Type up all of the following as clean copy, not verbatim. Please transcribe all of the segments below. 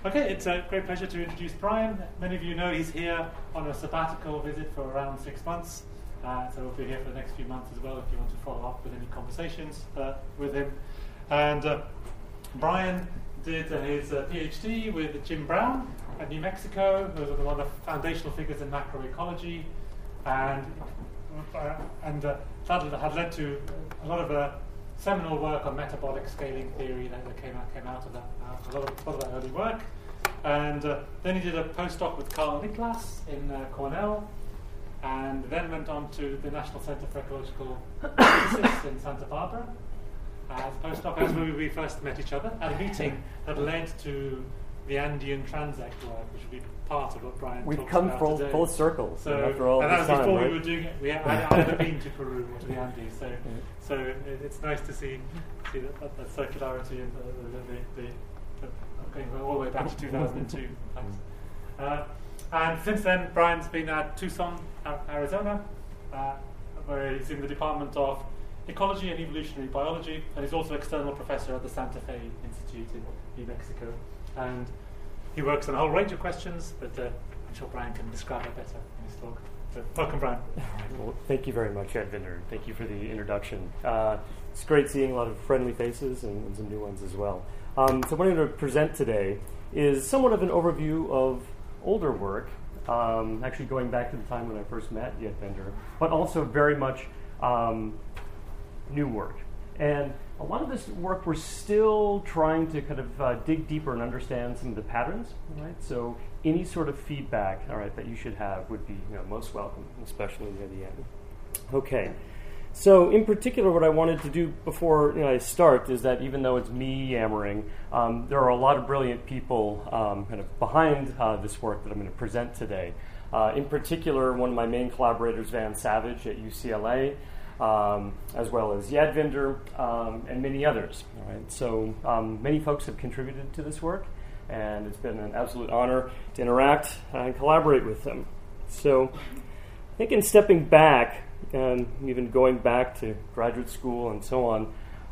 Okay, it's a great pleasure to introduce Brian. Many of you know he's here on a sabbatical visit for around 6 months. So we'll be here for the next few months as well if you want to follow up with any conversations with him. And Brian did his PhD with Jim Brown at New Mexico, who was one of the foundational figures in macroecology, and that had led to a lot of seminal work on metabolic scaling theory that came out of that, a lot of that early work. And then he did a postdoc with Carl Niklas in Cornell, and then went on to the National Center for Ecological Physicists in Santa Barbara as a postdoc. That's where we first met each other at a meeting that led to the Andean Transect work, which would be part of what Brian We've talks come about today. full circle. So, after all and this that was time, before right? we were doing it. I'd never been to Peru or to the Andes, so it's nice to see that circularity and the going all the way back to 2002. In fact. And since then, Brian's been at Tucson, Arizona, where he's in the Department of Ecology and Evolutionary Biology, and he's also external professor at the Santa Fe Institute in New Mexico. And he works on a whole range of questions, but I'm sure Brian can describe it better in his talk. So, welcome, Brian. Well, thank you very much, Ed Vinder. Thank you for the introduction. It's great seeing a lot of friendly faces and some new ones as well. So what I'm going to present today is somewhat of an overview of older work, actually going back to the time when I first met Ed Vinder, but also very much new work. And a lot of this work we're still trying to kind of dig deeper and understand some of the patterns, right? So any sort of feedback, all right, that you should have would be most welcome, especially near the end. Okay. So in particular, what I wanted to do before I start is that even though it's me yammering, there are a lot of brilliant people kind of behind this work that I'm going to present today. In particular, one of my main collaborators, Van Savage at UCLA, as well as Yadvinder, and many others. All right? So many folks have contributed to this work, and it's been an absolute honor to interact and collaborate with them. So I think in stepping back, and even going back to graduate school and so on,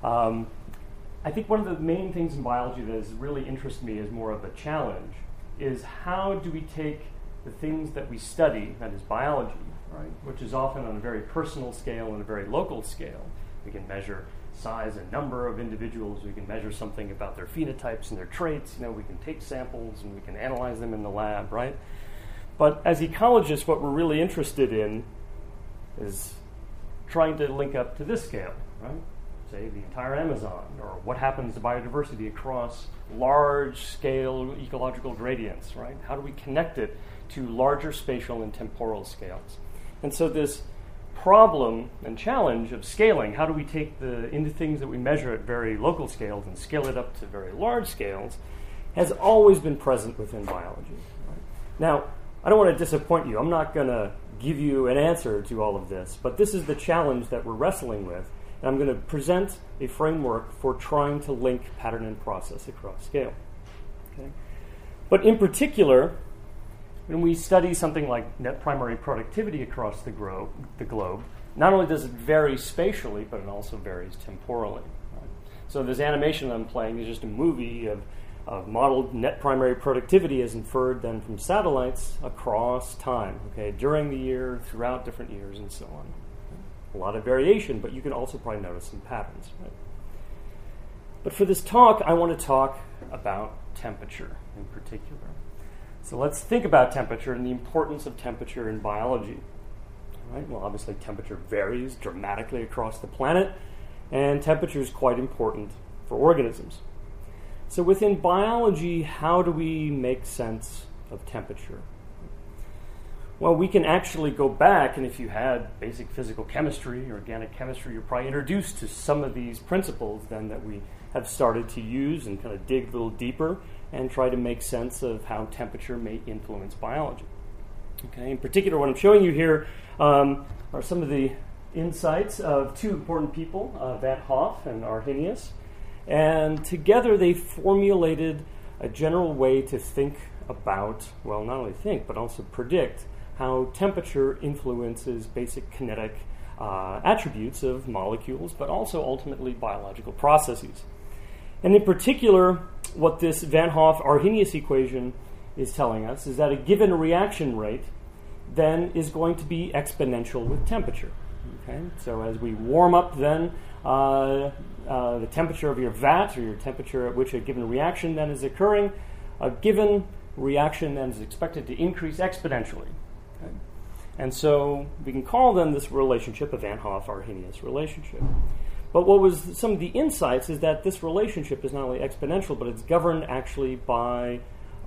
I think one of the main things in biology that has really interested me as more of a challenge is how do we take the things that we study, that is biology, right, which is often on a very personal scale and a very local scale. We can measure size and number of individuals. We can measure something about their phenotypes and their traits. We can take samples and we can analyze them in the lab, right? But as ecologists, what we're really interested in is trying to link up to this scale, right? Say the entire Amazon, or what happens to biodiversity across large-scale ecological gradients, right? How do we connect it to larger spatial and temporal scales? And so this problem and challenge of scaling, how do we take into things that we measure at very local scales and scale it up to very large scales, has always been present within biology. Right? Now, I don't want to disappoint you. I'm not going to give you an answer to all of this, but this is the challenge that we're wrestling with, and I'm going to present a framework for trying to link pattern and process across scale. Okay? But in particular, when we study something like net primary productivity across the globe, not only does it vary spatially, but it also varies temporally. Right? So this animation I'm playing is just a movie of modeled net primary productivity as inferred then from satellites across time, okay, during the year, throughout different years, and so on. A lot of variation, but you can also probably notice some patterns. Right? But for this talk, I want to talk about temperature in particular. So let's think about temperature and the importance of temperature in biology. All right? Well, obviously temperature varies dramatically across the planet, and temperature is quite important for organisms. So within biology, how do we make sense of temperature? Well, we can actually go back, and if you had basic physical chemistry or organic chemistry, you're probably introduced to some of these principles then that we have started to use and kind of dig a little deeper and try to make sense of how temperature may influence biology. Okay, in particular, what I'm showing you here are some of the insights of two important people, Van Hoff and Arrhenius. And together they formulated a general way to think about, well, not only think, but also predict how temperature influences basic kinetic attributes of molecules, but also ultimately biological processes. And in particular, what this Van Hoff-Arrhenius equation is telling us is that a given reaction rate then is going to be exponential with temperature. Okay? So as we warm up then the temperature of your vat, or your temperature at which a given reaction then is occurring, a given reaction then is expected to increase exponentially. Okay? And so we can call then this relationship a Van Hoff-Arrhenius relationship. But what was some of the insights is that this relationship is not only exponential, but it's governed actually by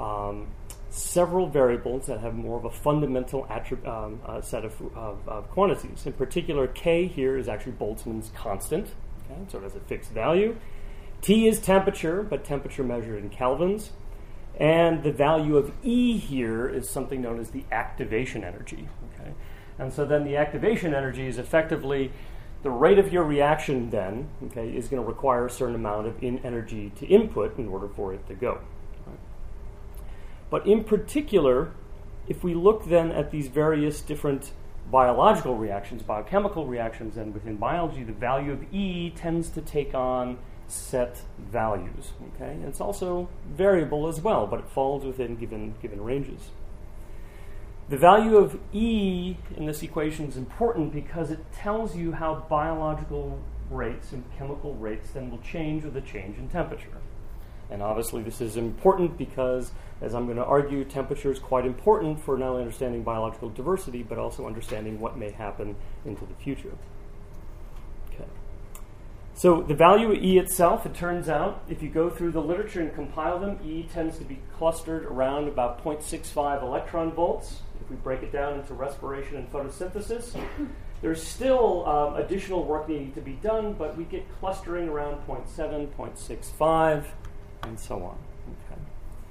several variables that have more of a fundamental set of quantities. In particular, K here is actually Boltzmann's constant, okay, so it has a fixed value. T is temperature, but temperature measured in kelvins. And the value of E here is something known as the activation energy. Okay? And so then the activation energy is effectively the rate of your reaction then, okay, is going to require a certain amount of energy to input in order for it to go. Right? But in particular, if we look then at these various different biological reactions, biochemical reactions, and within biology, the value of E tends to take on set values. Okay? And it's also variable as well, but it falls within given ranges. The value of E in this equation is important because it tells you how biological rates and chemical rates then will change with a change in temperature. And obviously this is important because, as I'm going to argue, temperature is quite important for not only understanding biological diversity, but also understanding what may happen into the future. Okay. So the value of E itself, it turns out, if you go through the literature and compile them, E tends to be clustered around about 0.65 electron volts. If we break it down into respiration and photosynthesis, there's still additional work needing to be done, but we get clustering around 0.7, 0.65, and so on. Okay.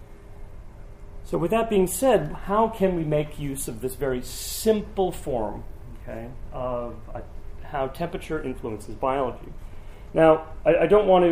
So with that being said, how can we make use of this very simple form, okay, of how temperature influences biology? Now, I don't want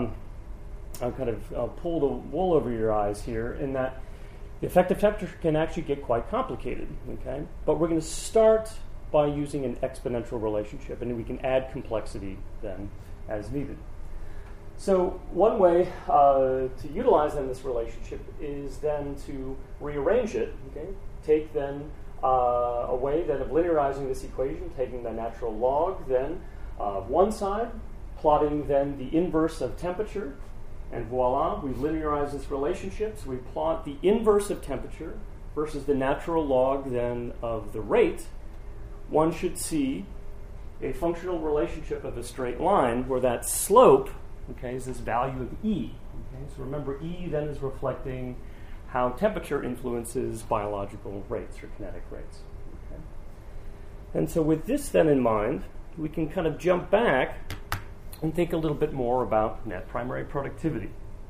to pull the wool over your eyes here in that the effect of temperature can actually get quite complicated, okay? But we're going to start by using an exponential relationship, and we can add complexity then as needed. So one way to utilize then this relationship is then to rearrange it, okay? Take then a way then of linearizing this equation, taking the natural log then of one side, plotting then the inverse of temperature, and voila, we've linearized this relationship. So we plot the inverse of temperature versus the natural log then of the rate. One should see a functional relationship of a straight line where that slope, okay, is this value of E. Okay? So remember, E then is reflecting how temperature influences biological rates or kinetic rates. Okay? And so with this then in mind, we can kind of jump back and think a little bit more about net primary productivity.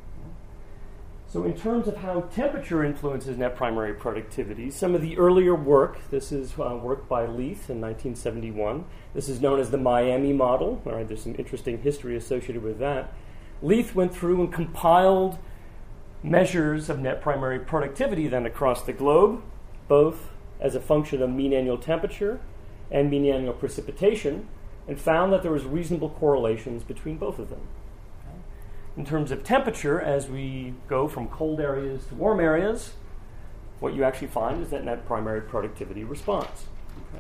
So in terms of how temperature influences net primary productivity, some of the earlier work, this is work by Leith in 1971. This is known as the Miami model. All right, there's some interesting history associated with that. Leith went through and compiled measures of net primary productivity then across the globe, both as a function of mean annual temperature and mean annual precipitation, and found that there was reasonable correlations between both of them. Okay. In terms of temperature, as we go from cold areas to warm areas, what you actually find is that net primary productivity responds. Okay.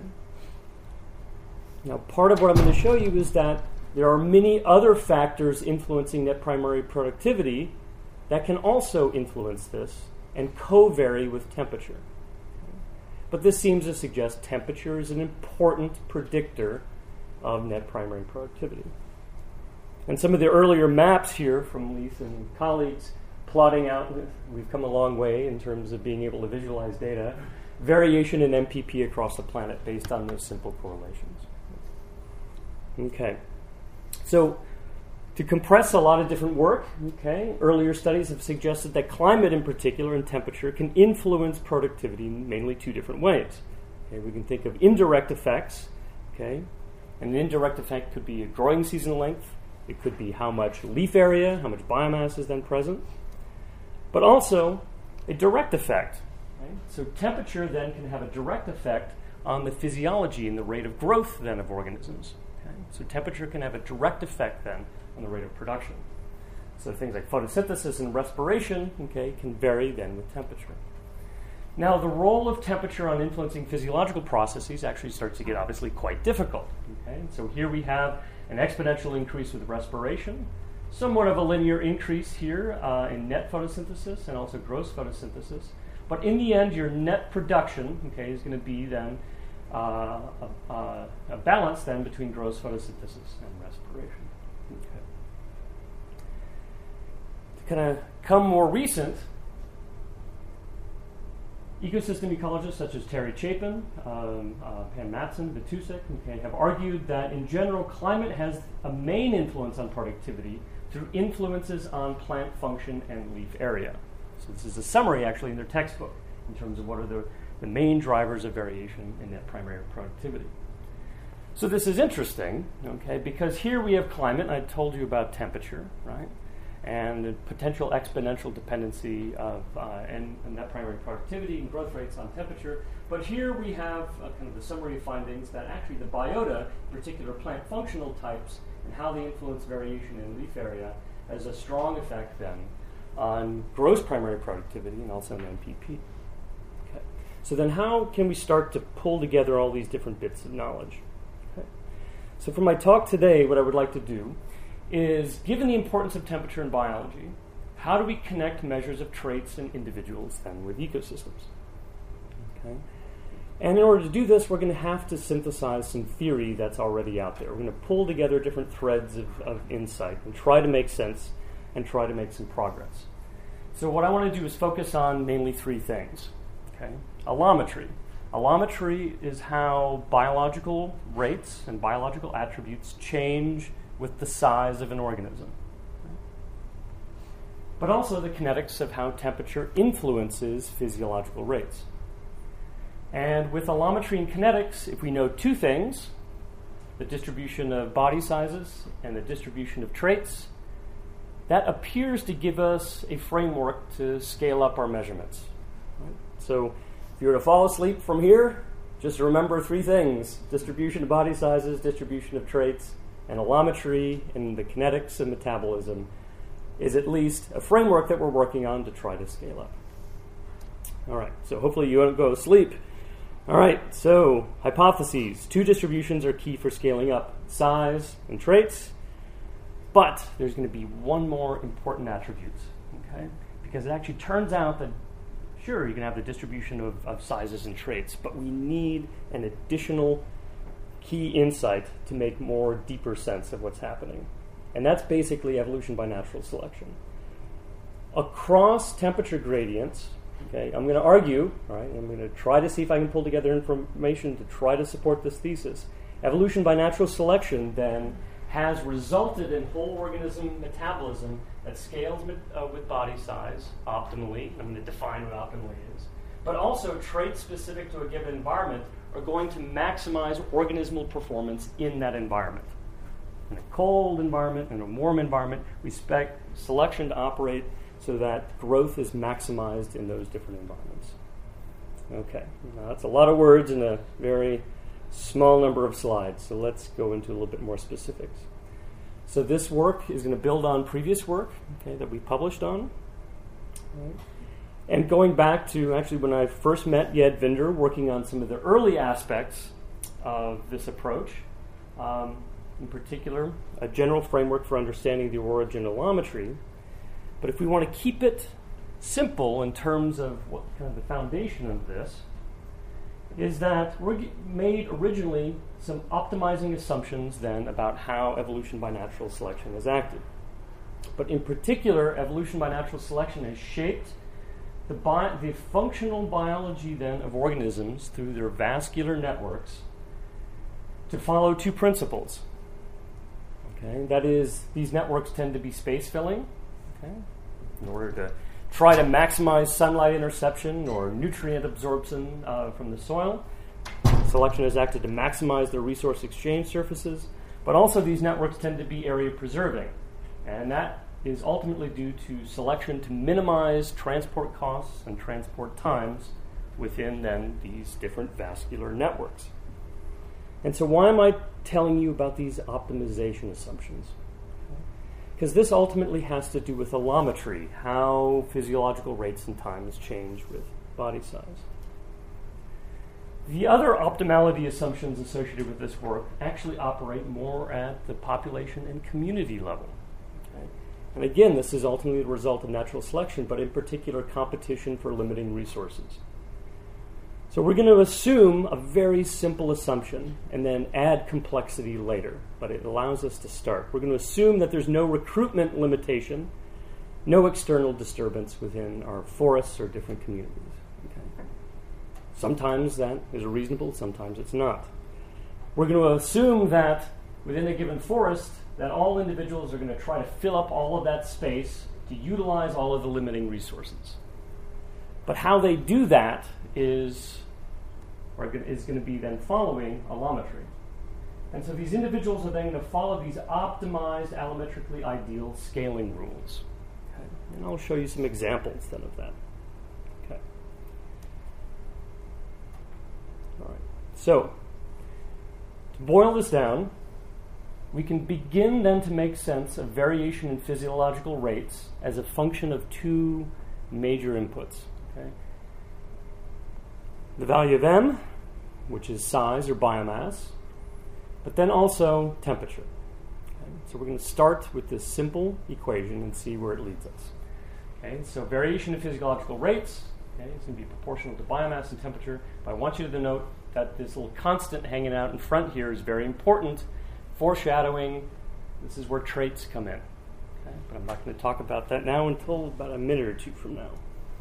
Now, part of what I'm going to show you is that there are many other factors influencing net primary productivity that can also influence this and co-vary with temperature. Okay. But this seems to suggest temperature is an important predictor of net primary productivity. And some of the earlier maps here from Leith and colleagues plotting out, we've come a long way in terms of being able to visualize data, variation in MPP across the planet based on those simple correlations. Okay. So to compress a lot of different work, okay, earlier studies have suggested that climate in particular and temperature can influence productivity in mainly two different ways. Okay, we can think of indirect effects, okay. And an indirect effect could be a growing season length. It could be how much leaf area, how much biomass is then present. But also a direct effect. Right? So temperature then can have a direct effect on the physiology and the rate of growth then of organisms. Okay? So temperature can have a direct effect then on the rate of production. So things like photosynthesis and respiration, okay, can vary then with temperature. Now, the role of temperature on influencing physiological processes actually starts to get obviously quite difficult. Okay? So here we have an exponential increase with respiration, somewhat of a linear increase here in net photosynthesis and also gross photosynthesis. But in the end, your net production, okay, is going to be then a balance then between gross photosynthesis and respiration. Okay. To kind of come more recent, ecosystem ecologists such as Terry Chapin, Pam Matson, Vitusek, okay, have argued that in general, climate has a main influence on productivity through influences on plant function and leaf area. So this is a summary actually in their textbook in terms of what are the main drivers of variation in net primary productivity. So this is interesting, okay, because here we have climate, and I told you about temperature, right? And the potential exponential dependency of and net primary productivity and growth rates on temperature. But here we have kind of the summary of findings that actually the biota, in particular plant functional types, and how they influence variation in leaf area, has a strong effect then on gross primary productivity and also in NPP. Okay. So then how can we start to pull together all these different bits of knowledge? Okay. So for my talk today, what I would like to do is, given the importance of temperature in biology, how do we connect measures of traits in individuals then with ecosystems? Okay. And in order to do this, we're going to have to synthesize some theory that's already out there. We're going to pull together different threads of insight and try to make sense and try to make some progress. So what I want to do is focus on mainly three things. Okay. Allometry. Allometry is how biological rates and biological attributes change with the size of an organism. But also the kinetics of how temperature influences physiological rates. And with allometry and kinetics, if we know two things, the distribution of body sizes and the distribution of traits, that appears to give us a framework to scale up our measurements. Right? So if you were to fall asleep from here, just remember three things: distribution of body sizes, distribution of traits, and allometry and the kinetics of metabolism is at least a framework that we're working on to try to scale up. All right, so hopefully you won't go to sleep. All right, so hypotheses. Two distributions are key for scaling up: size and traits. But there's going to be one more important attribute, okay? Because it actually turns out that, sure, you can have the distribution of sizes and traits, but we need an additional key insight to make more deeper sense of what's happening. And that's basically evolution by natural selection. Across temperature gradients, okay, I'm going to argue, all right, I'm going to try to see if I can pull together information to try to support this thesis. Evolution by natural selection, then, has resulted in whole organism metabolism that scales with body size optimally. I'm going to define what optimally is. But also traits specific to a given environment are going to maximize organismal performance in that environment. In a cold environment, in a warm environment, we expect selection to operate so that growth is maximized in those different environments. Okay, now that's a lot of words in a very small number of slides, so let's go into a little bit more specifics. So this work is going to build on previous work, okay, that we published on. Right. And going back to actually when I first met Jed Vinder, working on some of the early aspects of this approach, in particular, a general framework for understanding the origin of allometry. But if we want to keep it simple in terms of what kind of the foundation of this, is that we made originally some optimizing assumptions then about how evolution by natural selection has acted. But in particular, evolution by natural selection has shaped the functional biology then of organisms through their vascular networks to follow two principles. Okay, that is, these networks tend to be space-filling, okay, in order to try to maximize sunlight interception or nutrient absorption from the soil. Selection has acted to maximize the resource exchange surfaces, but also these networks tend to be area preserving, and that is ultimately due to selection to minimize transport costs and transport times within then these different vascular networks. And so why am I telling you about these optimization assumptions? because this ultimately has to do with allometry, how physiological rates and times change with body size. The other optimality assumptions associated with this work actually operate more at the population and community level. Okay? And again, this is ultimately the result of natural selection, but in particular competition for limiting resources. So we're going to assume a very simple assumption and then add complexity later, but it allows us to start. We're going to assume that there's no recruitment limitation, no external disturbance within our forests or different communities. Okay? Sometimes that is reasonable, sometimes it's not. We're going to assume that within a given forest, that all individuals are going to try to fill up all of that space to utilize all of the limiting resources. But how they do that is going to be then following allometry. And so these individuals are then going to follow these optimized, allometrically ideal scaling rules. Okay? And I'll show you some examples then of that. Okay. All right. So, to boil this down, we can begin then to make sense of variation in physiological rates as a function of two major inputs. Okay? The value of m, which is size or biomass, but then also temperature. Okay? So we're going to start with this simple equation and see where it leads us. Okay? So variation in physiological rates, okay, is going to be proportional to biomass and temperature, but I want you to note that this little constant hanging out in front here is very important. Foreshadowing, this is where traits come in. Okay? But I'm not going to talk about that now until about a minute or two from now.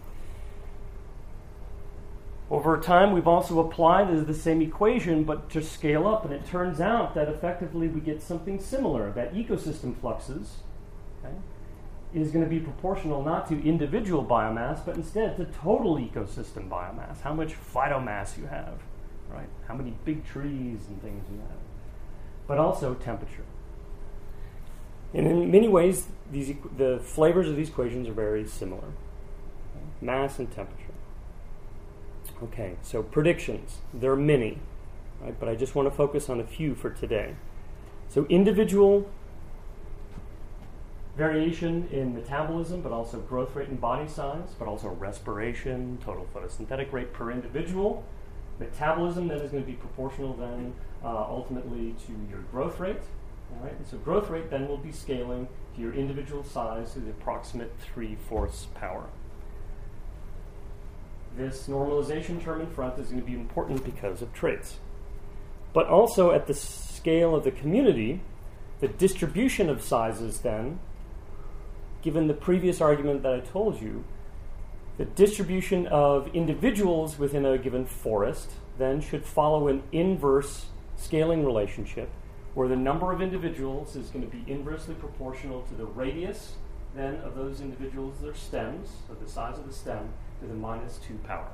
Over time, we've also applied the same equation, but to scale up, and it turns out that effectively we get something similar, that ecosystem fluxes, okay, is going to be proportional not to individual biomass, but instead to total ecosystem biomass, how much phytomass you have, right? How many big trees and things you have, but also temperature. And in many ways, the flavors of these equations are very similar, okay? Mass and temperature. Okay, so predictions. There are many, right? But I just want to focus on a few for today. So individual variation in metabolism, but also growth rate and body size, but also respiration, total photosynthetic rate per individual. Metabolism then is going to be proportional then ultimately to your growth rate. All right? And so growth rate then will be scaling to your individual size to the approximate 3/4 power. This normalization term in front is going to be important because of traits. But also at the scale of the community, the distribution of sizes then, given the previous argument that I told you, the distribution of individuals within a given forest then should follow an inverse scaling relationship where the number of individuals is going to be inversely proportional to the radius then of those individuals, their stems, so the size of the stem, to the -2 power.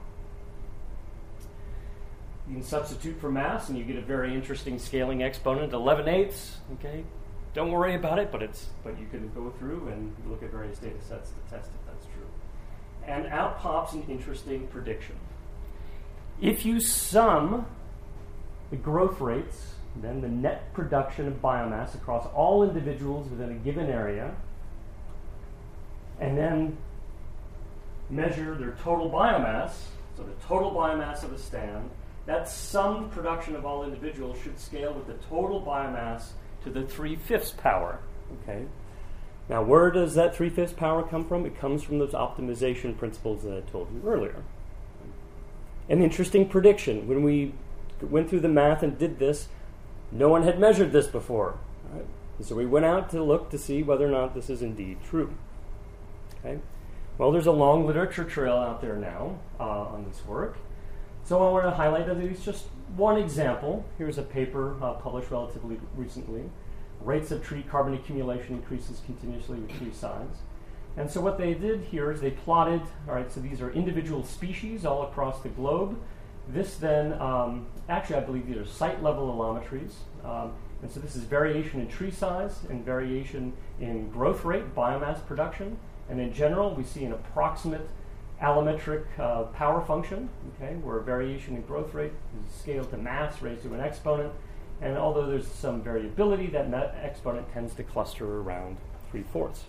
You can substitute for mass and you get a very interesting scaling exponent, 11/8. Okay, don't worry about it, but you can go through and look at various data sets to test if that's true. And out pops an interesting prediction. If you sum the growth rates, then the net production of biomass across all individuals within a given area, and then measure their total biomass, so the total biomass of a stand, that sum production of all individuals should scale with the total biomass to the 3/5 power. Okay. Now, where does that 3/5 power come from? It comes from those optimization principles that I told you earlier. An interesting prediction. When we went through the math and did this, no one had measured this before. Right? And so we went out to look to see whether or not this is indeed true. Okay. Well, there's a long literature trail out there now on this work. So I want to highlight at least just one example. Here's a paper published relatively recently. Rates of tree carbon accumulation increases continuously with tree size. And so what they did here is they plotted, all right, so these are individual species all across the globe. This then, actually I believe these are site level allometries. And so this is variation in tree size and variation in growth rate, biomass production. And in general, we see an approximate allometric power function, okay, where variation in growth rate is scaled to mass raised to an exponent. And although there's some variability, that exponent tends to cluster around 3/4. Okay.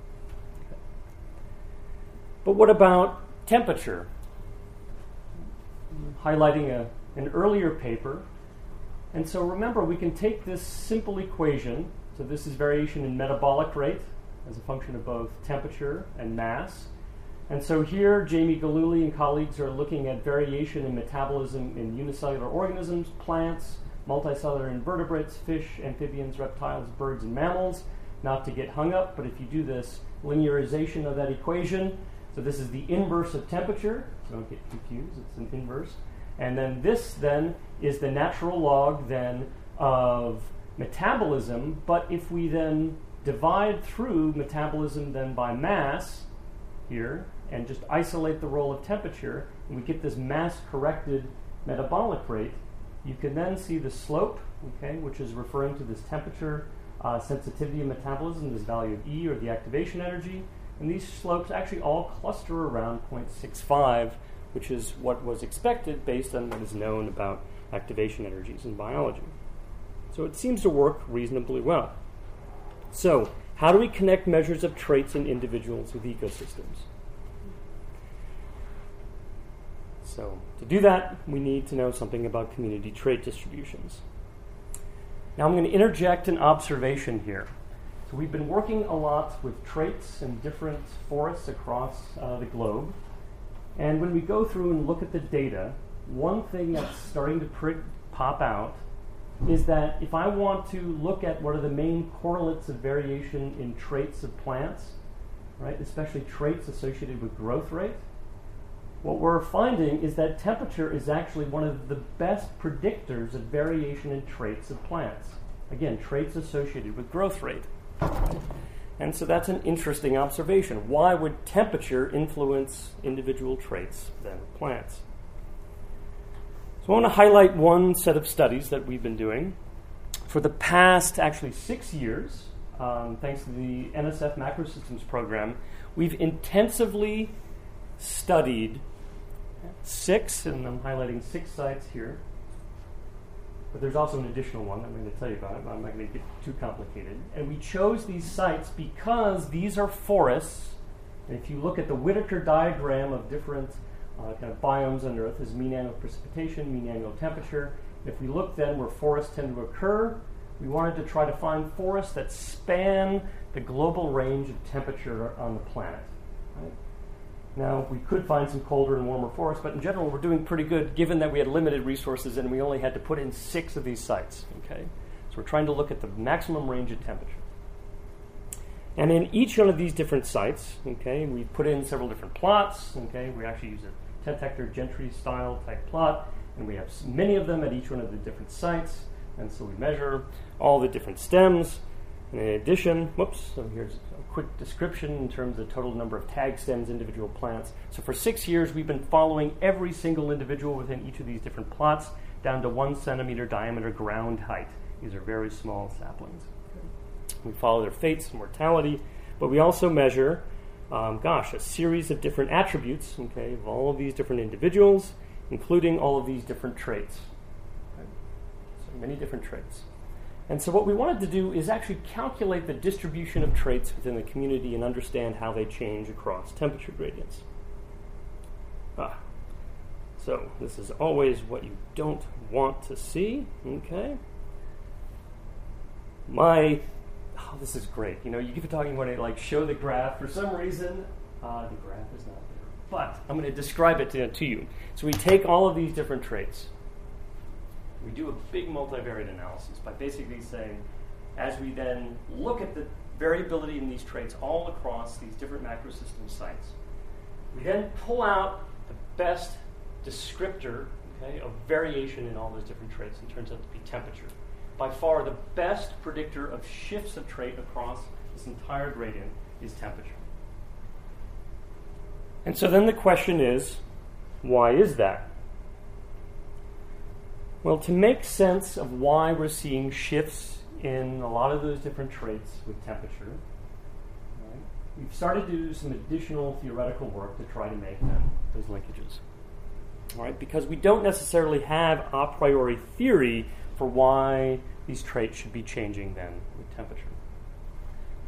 But what about temperature? Highlighting an earlier paper. And so remember, we can take this simple equation. So this is variation in metabolic rate as a function of both temperature and mass. And so here, Jamie Gillooly and colleagues are looking at variation in metabolism in unicellular organisms, plants, multicellular invertebrates, fish, amphibians, reptiles, birds, and mammals. Not to get hung up, but if you do this linearization of that equation, so this is the inverse of temperature, so don't get confused, it's an inverse. And then this then is the natural log then of metabolism, but if we then divide through metabolism then by mass here, and just isolate the role of temperature, and we get this mass-corrected metabolic rate, you can then see the slope, okay, which is referring to this temperature sensitivity of metabolism, this value of E, or the activation energy. And these slopes actually all cluster around 0.65, which is what was expected based on what is known about activation energies in biology. So it seems to work reasonably well. So, how do we connect measures of traits in individuals with ecosystems? So, to do that, we need to know something about community trait distributions. Now I'm going to interject an observation here. So we've been working a lot with traits in different forests across the globe. And when we go through and look at the data, one thing that's starting to pop out is that if I want to look at what are the main correlates of variation in traits of plants, right, especially traits associated with growth rate, what we're finding is that temperature is actually one of the best predictors of variation in traits of plants. Again, traits associated with growth rate. And so that's an interesting observation. Why would temperature influence individual traits than plants? So I want to highlight one set of studies that we've been doing. For the past, actually 6 years, thanks to the NSF Macrosystems program, we've intensively studied 6, and I'm highlighting 6 sites here. But there's also an additional one I'm going to tell you about it, but I'm not going to get too complicated. And we chose these sites because these are forests. And if you look at the Whittaker diagram of different kind of biomes on Earth, is mean annual precipitation, mean annual temperature. If we look then where forests tend to occur, we wanted to try to find forests that span the global range of temperature on the planet. Right? Now, we could find some colder and warmer forests, but in general, we're doing pretty good given that we had limited resources and we only had to put in 6 of these sites. Okay? So we're trying to look at the maximum range of temperature. And in each one of these different sites, okay, we put in several different plots. Okay? We actually use a 10-hectare Gentry style type plot, and we have many of them at each one of the different sites. And so we measure all the different stems. And in addition, so here's a quick description in terms of the total number of tag stems, individual plants. So for 6 years, we've been following every single individual within each of these different plots down to 1 centimeter diameter ground height. These are very small saplings. We follow their fates and mortality, but we also measure, a series of different attributes, okay, of all of these different individuals, including all of these different traits. Okay? So many different traits. And so what we wanted to do is actually calculate the distribution of traits within the community and understand how they change across temperature gradients. So this is always what you don't want to see, okay? This is great. You know, you keep talking about it, like show the graph. For some reason, the graph is not there. But I'm going to describe it to you. So we take all of these different traits. We do a big multivariate analysis by basically saying, as we then look at the variability in these traits all across these different macrosystem sites, we then pull out the best descriptor, okay, of variation in all those different traits, and it turns out to be temperature. By far, the best predictor of shifts of trait across this entire gradient is temperature. And so then the question is, why is that? Well, to make sense of why we're seeing shifts in a lot of those different traits with temperature, right, we've started to do some additional theoretical work to try to make those linkages. All right, because we don't necessarily have a priori theory for why these traits should be changing then with temperature.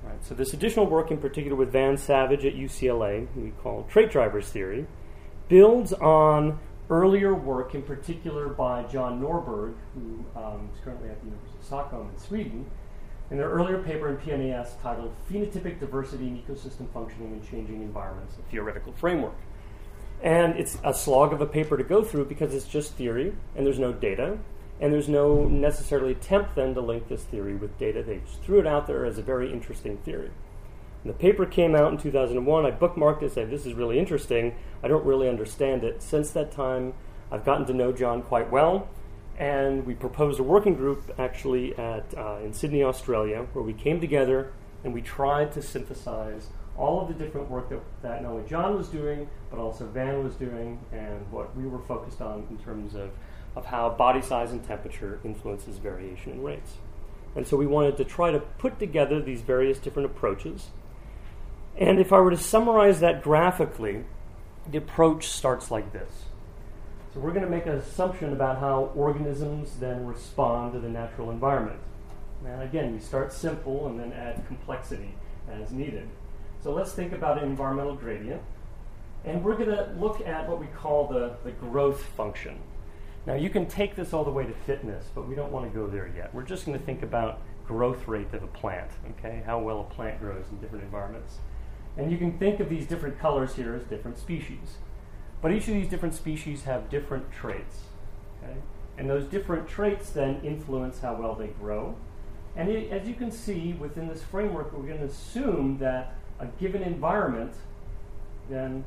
Right, so this additional work, in particular with Van Savage at UCLA, who we call trait drivers theory, builds on earlier work, in particular by John Norberg, who is currently at the University of Stockholm in Sweden, in their earlier paper in PNAS titled Phenotypic Diversity in Ecosystem Functioning in Changing Environments, a Theoretical Framework. And it's a slog of a paper to go through because it's just theory, and there's no data, and there's no necessarily attempt then to link this theory with data. They just threw it out there as a very interesting theory. And the paper came out in 2001. I bookmarked it, said, this is really interesting. I don't really understand it. Since that time, I've gotten to know John quite well, and we proposed a working group actually in Sydney, Australia, where we came together and we tried to synthesize all of the different work that not only John was doing, but also Van was doing, and what we were focused on in terms of how body size and temperature influences variation in rates. And so we wanted to try to put together these various different approaches. And if I were to summarize that graphically, the approach starts like this. So we're going to make an assumption about how organisms then respond to the natural environment. And again, we start simple and then add complexity as needed. So let's think about an environmental gradient. And we're going to look at what we call the growth function. Now, you can take this all the way to fitness, but we don't want to go there yet. We're just going to think about growth rate of a plant, okay? How well a plant grows in different environments. And you can think of these different colors here as different species. But each of these different species have different traits, okay? And those different traits then influence how well they grow. And as you can see, within this framework, we're going to assume that a given environment then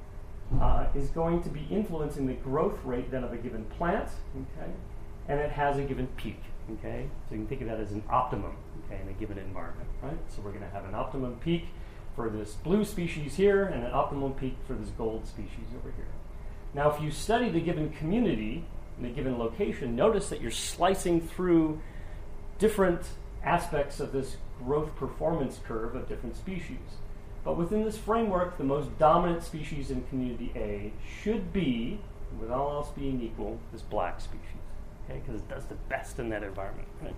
is going to be influencing the growth rate then of a given plant, okay? And it has a given peak, okay? So you can think of that as an optimum, okay, in a given environment, right? So we're going to have an optimum peak for this blue species here and an optimum peak for this gold species over here. Now, if you study the given community in a given location, notice that you're slicing through different aspects of this growth performance curve of different species. But within this framework, the most dominant species in community A should be, with all else being equal, this black species, okay, because it does the best in that environment, right?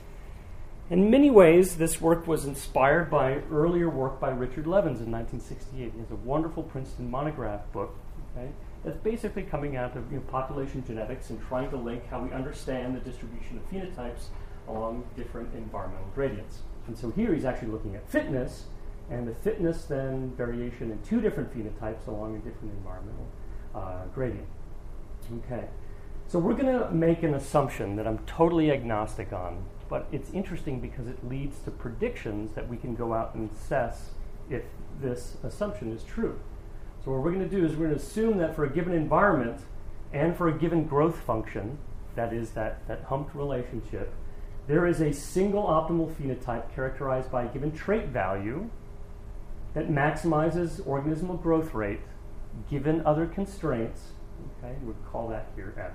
In many ways, this work was inspired by earlier work by Richard Levins in 1968. He has a wonderful Princeton monograph book, okay, that's basically coming out of population genetics and trying to link how we understand the distribution of phenotypes along different environmental gradients. And so here he's actually looking at fitness, and the fitness then variation in two different phenotypes along a different environmental gradient. Okay, so we're going to make an assumption that I'm totally agnostic on, but it's interesting because it leads to predictions that we can go out and assess if this assumption is true. So what we're going to do is we're going to assume that for a given environment and for a given growth function, that is that humped relationship, there is a single optimal phenotype characterized by a given trait value that maximizes organismal growth rate given other constraints, okay, we'd call that here F.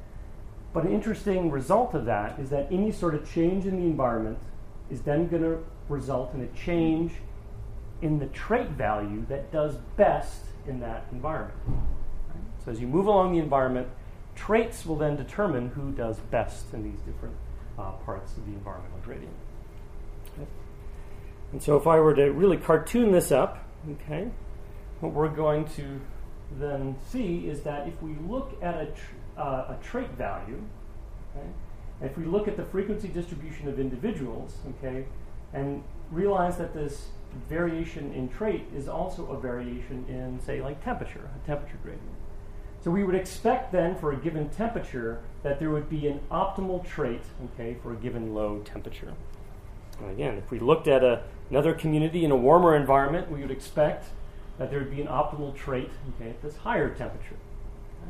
But an interesting result of that is that any sort of change in the environment is then going to result in a change in the trait value that does best in that environment. Right? So as you move along the environment, traits will then determine who does best in these different parts of the environmental gradient. Okay. And so if I were to really cartoon this up, okay, what we're going to then see is that if we look at a trait value, okay, and if we look at the frequency distribution of individuals, okay, and realize that this variation in trait is also a variation in, say, like temperature, a temperature gradient. So we would expect then for a given temperature that there would be an optimal trait, okay, for a given low temperature. And again, if we looked at another community in a warmer environment, we would expect that there would be an optimal trait, okay, at this higher temperature. Okay?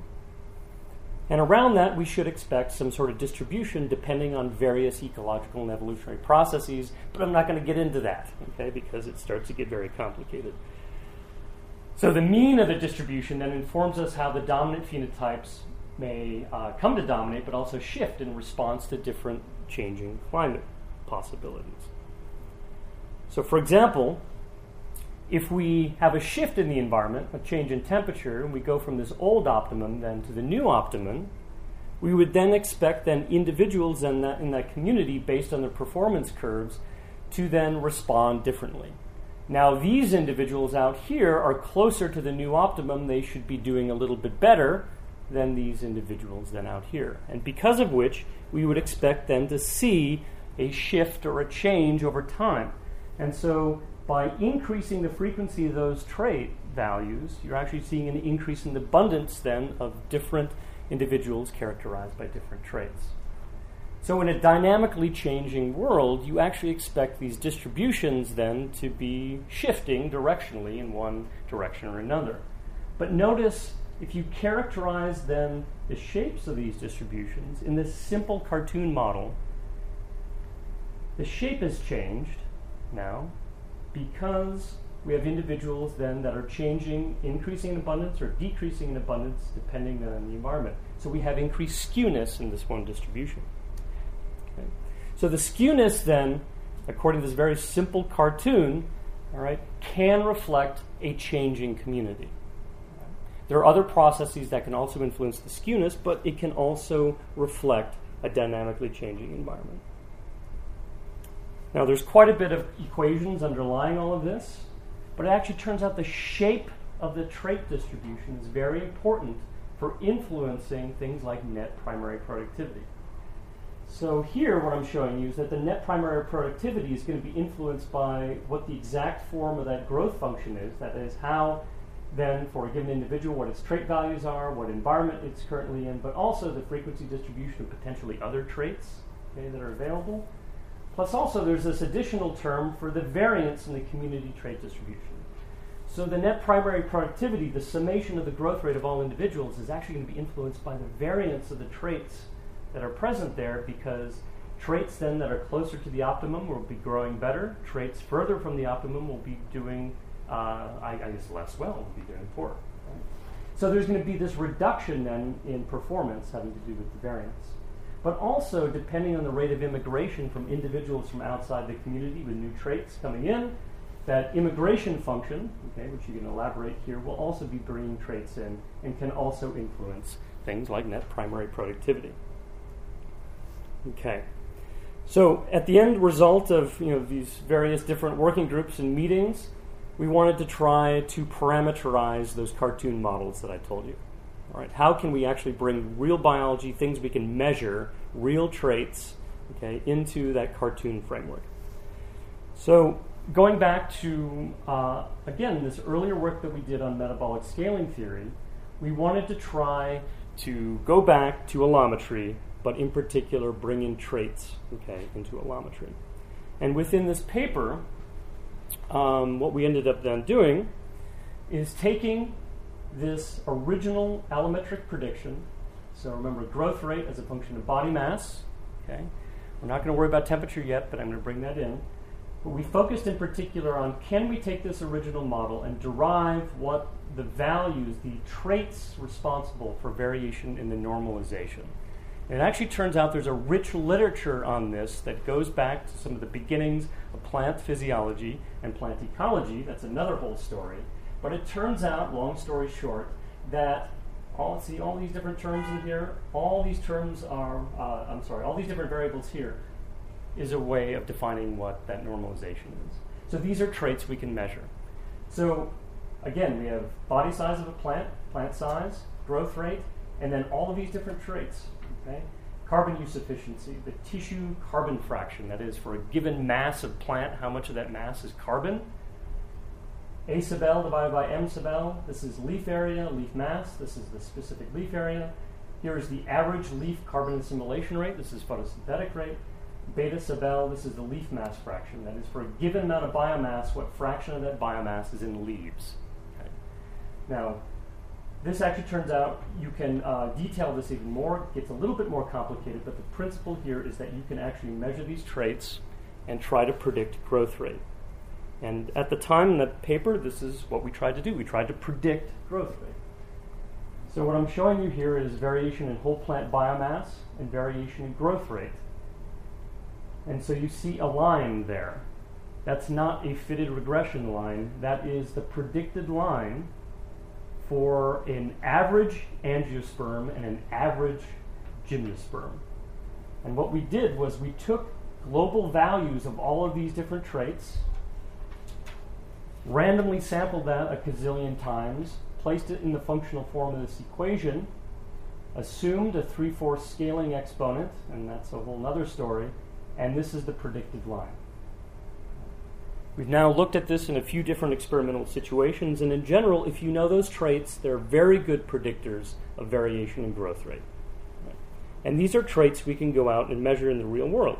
And around that, we should expect some sort of distribution depending on various ecological and evolutionary processes, but I'm not going to get into that, okay, because it starts to get very complicated. So the mean of the distribution then informs us how the dominant phenotypes may come to dominate, but also shift in response to different changing climate possibilities. So for example, if we have a shift in the environment, a change in temperature, and we go from this old optimum then to the new optimum, we would then expect then individuals in that community, based on their performance curves, to then respond differently. Now, these individuals out here are closer to the new optimum. They should be doing a little bit better than these individuals then out here. And because of which, we would expect them to see a shift or a change over time. And so by increasing the frequency of those trait values, you're actually seeing an increase in the abundance then of different individuals characterized by different traits. So in a dynamically changing world, you actually expect these distributions then to be shifting directionally in one direction or another. But notice, if you characterize then the shapes of these distributions in this simple cartoon model, the shape has changed now because we have individuals then that are changing, increasing in abundance or decreasing in abundance depending on the environment. So we have increased skewness in this one distribution. Okay. So the skewness then, according to this very simple cartoon, all right, can reflect a changing community. There are other processes that can also influence the skewness, but it can also reflect a dynamically changing environment. Now, there's quite a bit of equations underlying all of this, but it actually turns out the shape of the trait distribution is very important for influencing things like net primary productivity. So here, what I'm showing you is that the net primary productivity is going to be influenced by what the exact form of that growth function is. That is, how then, for a given individual, what its trait values are, what environment it's currently in, but also the frequency distribution of potentially other traits, okay, that are available. Plus also there's this additional term for the variance in the community trait distribution. So the net primary productivity, the summation of the growth rate of all individuals, is actually going to be influenced by the variance of the traits that are present there, because traits then that are closer to the optimum will be growing better. Traits further from the optimum will be doing, I guess, less well, will be doing poor. Right? So there's going to be this reduction then in performance having to do with the variance. But also, depending on the rate of immigration from individuals from outside the community with new traits coming in, that immigration function, okay, which you can elaborate here, will also be bringing traits in and can also influence things like net primary productivity. Okay. So at the end result of these various different working groups and meetings, we wanted to try to parameterize those cartoon models that I told you. All right, how can we actually bring real biology, things we can measure, real traits, okay, into that cartoon framework? So going back to, again, this earlier work that we did on metabolic scaling theory, we wanted to try to go back to allometry, but in particular bring in traits, okay, into allometry. And within this paper, what we ended up then doing is taking this original allometric prediction. So remember, growth rate as a function of body mass. Okay, we're not going to worry about temperature yet, but I'm going to bring that in. But we focused in particular on, can we take this original model and derive what the values, the traits responsible for variation in the normalization. And it actually turns out there's a rich literature on this that goes back to some of the beginnings of plant physiology and plant ecology. That's another whole story. But it turns out, long story short, that all these different terms in here, all these terms are, all these different variables here is a way of defining what that normalization is. So these are traits we can measure. So again, we have body size of a plant size, growth rate, and then all of these different traits. Okay? Carbon use efficiency, the tissue carbon fraction, that is for a given mass of plant, how much of that mass is carbon. A sub L divided by M sub L, this is leaf area, leaf mass, this is the specific leaf area. Here is the average leaf carbon assimilation rate, this is photosynthetic rate. Beta sub L, this is the leaf mass fraction, that is for a given amount of biomass, what fraction of that biomass is in leaves. Okay. Now, this actually turns out you can detail this even more. It gets a little bit more complicated, but the principle here is that you can actually measure these traits and try to predict growth rate. And at the time in that paper, this is what we tried to do. We tried to predict growth rate. So what I'm showing you here is variation in whole plant biomass and variation in growth rate. And so you see a line there. That's not a fitted regression line. That is the predicted line for an average angiosperm and an average gymnosperm. And what we did was we took global values of all of these different traits, randomly sampled that a gazillion times, placed it in the functional form of this equation, assumed a 3/4 scaling exponent, and that's a whole other story, and this is the predicted line. We've now looked at this in a few different experimental situations, and in general, if you know those traits, they're very good predictors of variation in growth rate. And these are traits we can go out and measure in the real world.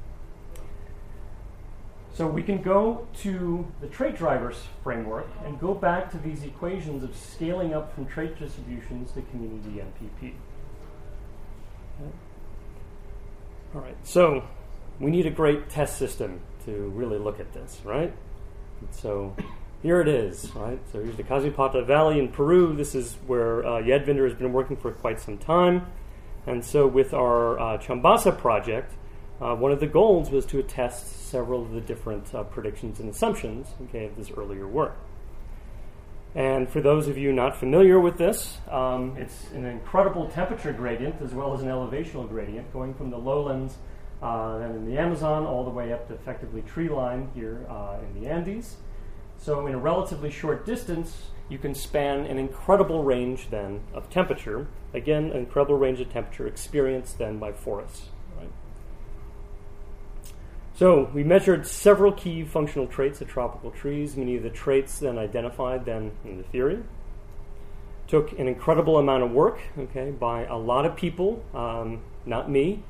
So we can go to the trait drivers framework and go back to these equations of scaling up from trait distributions to community NPP. Okay. All right, so we need a great test system to really look at this, right? And so here it is, right? So here's the Casipata Valley in Peru. This is where Yadvinder has been working for quite some time. And so with our Chambasa project, one of the goals was to attest several of the different predictions and assumptions, okay, of this earlier work. And for those of you not familiar with this, it's an incredible temperature gradient as well as an elevational gradient going from the lowlands and in the Amazon all the way up to effectively tree line here in the Andes. So in a relatively short distance, you can span an incredible range then of temperature. Again, an incredible range of temperature experienced then by forests. Right? So we measured several key functional traits of tropical trees, many of the traits then identified then in the theory. Took an incredible amount of work, okay, by a lot of people, not me.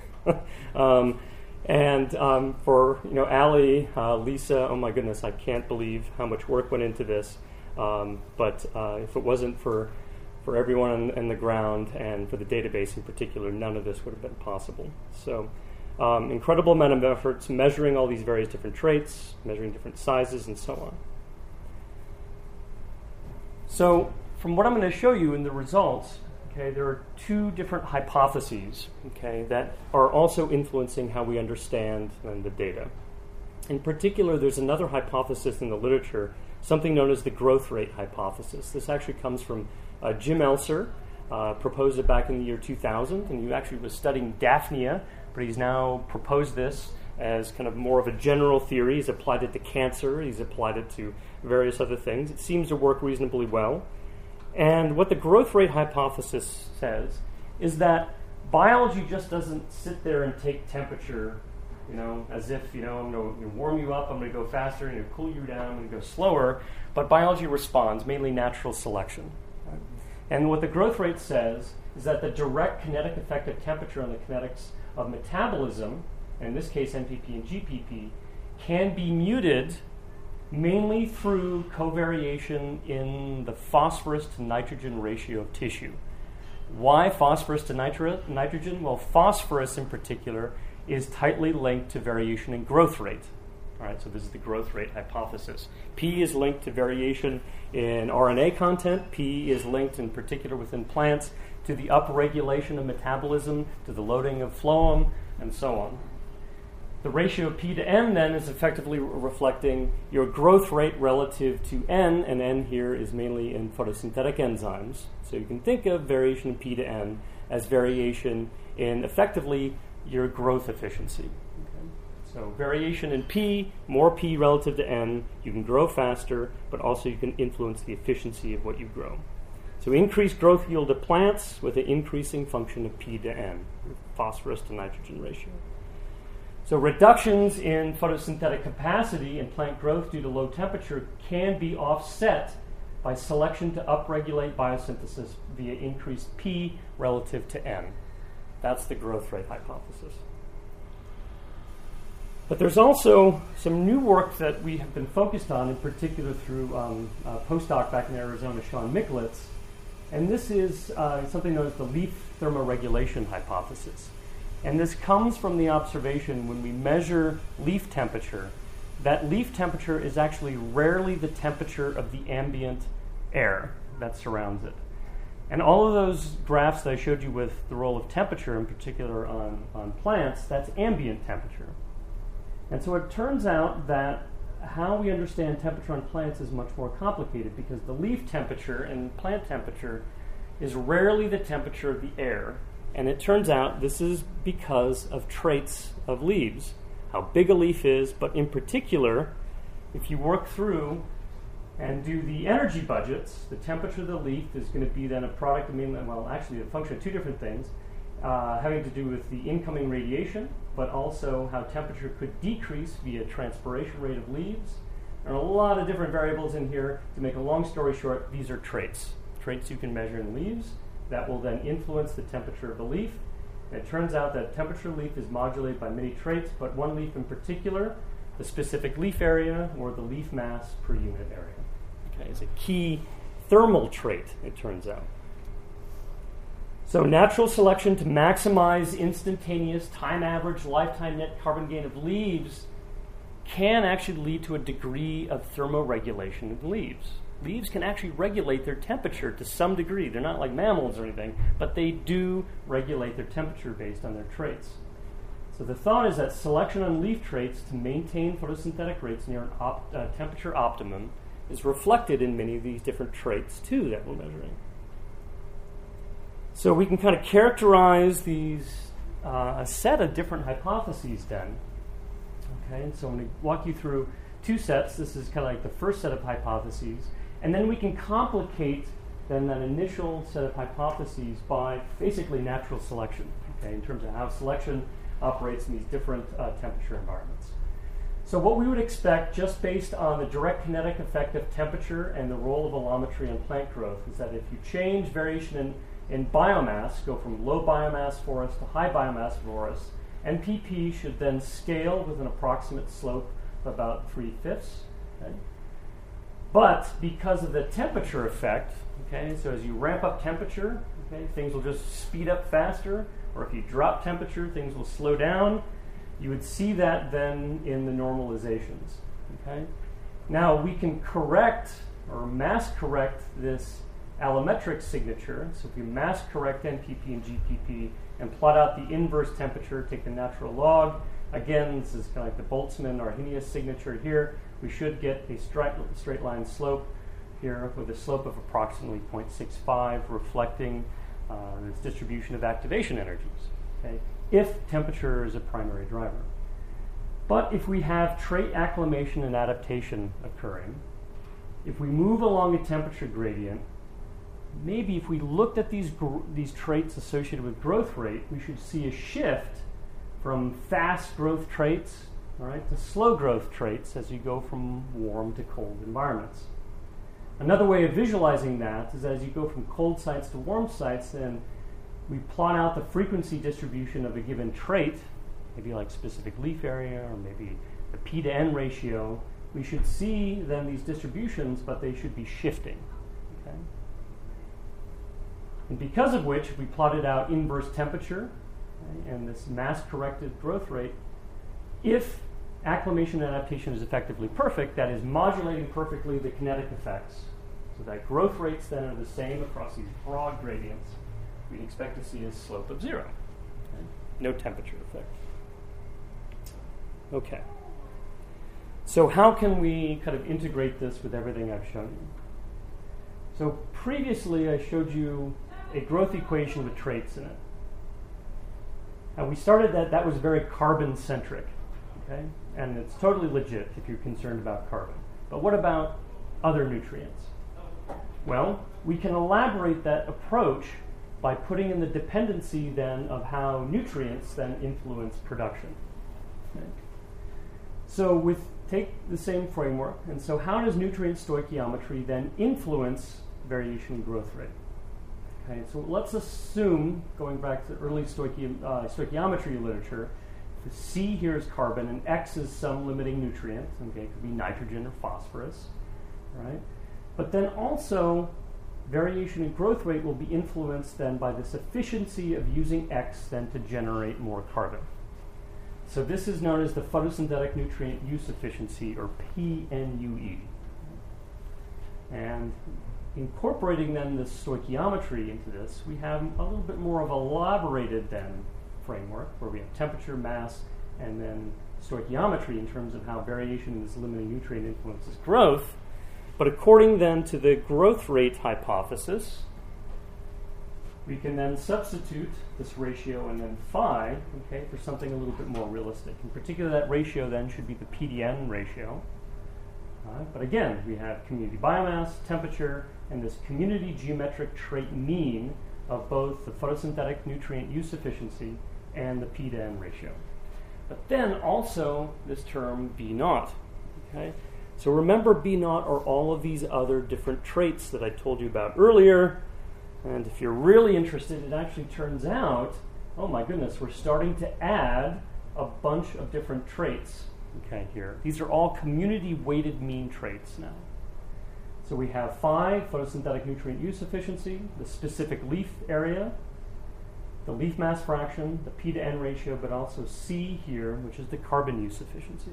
And for Ali, Lisa, oh my goodness, I can't believe how much work went into this. But if it wasn't for everyone on the ground and for the database in particular, none of this would have been possible. So incredible amount of efforts measuring all these various different traits, measuring different sizes, and so on. So from what I'm going to show you in the results, okay, there are two different hypotheses, okay, that are also influencing how we understand the data. In particular, there's another hypothesis in the literature, something known as the growth rate hypothesis. This actually comes from Jim Elser, proposed it back in the year 2000, and he actually was studying Daphnia, but he's now proposed this as kind of more of a general theory. He's applied it to cancer, he's applied it to various other things. It seems to work reasonably well. And what the growth rate hypothesis says is that biology just doesn't sit there and take temperature, as if, I'm going to warm you up, I'm going to go faster, I'm going to cool you down, I'm going to go slower. But biology responds, mainly natural selection. Right? And what the growth rate says is that the direct kinetic effect of temperature on the kinetics of metabolism, in this case NPP and GPP, can be muted mainly through covariation in the phosphorus to nitrogen ratio of tissue. Why phosphorus to nitrogen? Well, phosphorus in particular is tightly linked to variation in growth rate. All right, so this is the growth rate hypothesis. P is linked to variation in RNA content. P is linked in particular within plants to the upregulation of metabolism, to the loading of phloem, and so on. The ratio of P to N then is effectively reflecting your growth rate relative to N, and N here is mainly in photosynthetic enzymes. So you can think of variation in P to N as variation in effectively your growth efficiency. Okay? So variation in P, more P relative to N, you can grow faster, but also you can influence the efficiency of what you grow. So increased growth yield of plants with an increasing function of P to N, phosphorus to nitrogen ratio. So reductions in photosynthetic capacity in plant growth due to low temperature can be offset by selection to upregulate biosynthesis via increased P relative to N. That's the growth rate hypothesis. But there's also some new work that we have been focused on, in particular through a postdoc back in Arizona, Sean Michlitz, and this is something known as the leaf thermoregulation hypothesis. And this comes from the observation when we measure leaf temperature, that leaf temperature is actually rarely the temperature of the ambient air that surrounds it. And all of those graphs that I showed you with the role of temperature, in particular on plants, that's ambient temperature. And so it turns out that how we understand temperature on plants is much more complicated because the leaf temperature and plant temperature is rarely the temperature of the air. And it turns out this is because of traits of leaves, how big a leaf is, but in particular, if you work through and do the energy budgets, the temperature of the leaf is going to be then a product of actually a function of two different things, having to do with the incoming radiation, but also how temperature could decrease via transpiration rate of leaves. There are a lot of different variables in here. To make a long story short, these are traits you can measure in leaves that will then influence the temperature of the leaf. And it turns out that temperature of leaf is modulated by many traits, but one leaf in particular, the specific leaf area or the leaf mass per unit area. Okay, is a key thermal trait, it turns out. So natural selection to maximize instantaneous time average lifetime net carbon gain of leaves can actually lead to a degree of thermoregulation of leaves. Leaves can actually regulate their temperature to some degree. They're not like mammals or anything, but they do regulate their temperature based on their traits. So the thought is that selection on leaf traits to maintain photosynthetic rates near a temperature optimum is reflected in many of these different traits too that we're measuring. So we can kind of characterize these, a set of different hypotheses then. Okay, and so I'm going to walk you through two sets. This is kind of like the first set of hypotheses. And then we can complicate then that initial set of hypotheses by basically natural selection, okay, in terms of how selection operates in these different temperature environments. So what we would expect, just based on the direct kinetic effect of temperature and the role of allometry on plant growth, is that if you change variation in biomass, go from low biomass forests to high biomass forests, NPP should then scale with an approximate slope of about 3/5. Okay? But because of the temperature effect, okay, so as you ramp up temperature, okay, things will just speed up faster, or if you drop temperature, things will slow down. You would see that then in the normalizations. Okay? Now we can correct or mass correct this allometric signature. So if we mass correct NPP and GPP and plot out the inverse temperature, take the natural log. Again, this is kind of like the Boltzmann-Arrhenius signature here. We should get a straight line slope here with a slope of approximately 0.65, reflecting this distribution of activation energies, okay, if temperature is a primary driver. But if we have trait acclimation and adaptation occurring, if we move along a temperature gradient, maybe if we looked at these traits associated with growth rate, we should see a shift from fast growth traits, all right, to slow growth traits as you go from warm to cold environments. Another way of visualizing that is as you go from cold sites to warm sites, then we plot out the frequency distribution of a given trait, maybe like specific leaf area or maybe the P to N ratio. We should see then these distributions, but they should be shifting. Okay? And because of which, we plotted out inverse temperature, okay, and this mass-corrected growth rate. If acclimation and adaptation is effectively perfect, that is modulating perfectly the kinetic effects, so that growth rates then are the same across these broad gradients, we'd expect to see a slope of 0. Okay? No temperature effect. Okay. So how can we kind of integrate this with everything I've shown you? So previously I showed you a growth equation with traits in it. And we started that was very carbon-centric, okay? And it's totally legit if you're concerned about carbon. But what about other nutrients? Well, we can elaborate that approach by putting in the dependency then of how nutrients then influence production. Okay? So take the same framework, and so how does nutrient stoichiometry then influence variation in growth rate? Okay, so let's assume, going back to early stoichiometry literature, C here is carbon and X is some limiting nutrient. Okay, it could be nitrogen or phosphorus, right? But then also, variation in growth rate will be influenced then by this efficiency of using X then to generate more carbon. So this is known as the photosynthetic nutrient use efficiency, or PNUE. And incorporating then this stoichiometry into this, we have a little bit more of a elaborated then framework where we have temperature, mass, and then stoichiometry in terms of how variation in this limiting nutrient influences growth. But according then to the growth rate hypothesis, we can then substitute this ratio and then phi, okay, for something a little bit more realistic. In particular, that ratio then should be the PDN ratio. But again, we have community biomass, temperature, and this community geometric trait mean of both the photosynthetic nutrient use efficiency and the P to N ratio. But then also this term B naught. Okay? So remember, B naught are all of these other different traits that I told you about earlier. And if you're really interested, it actually turns out, oh my goodness, we're starting to add a bunch of different traits. Okay, here. These are all community-weighted mean traits now. So we have phi, photosynthetic nutrient use efficiency, the specific leaf area, the leaf mass fraction, the P to N ratio, but also C here, which is the carbon use efficiency.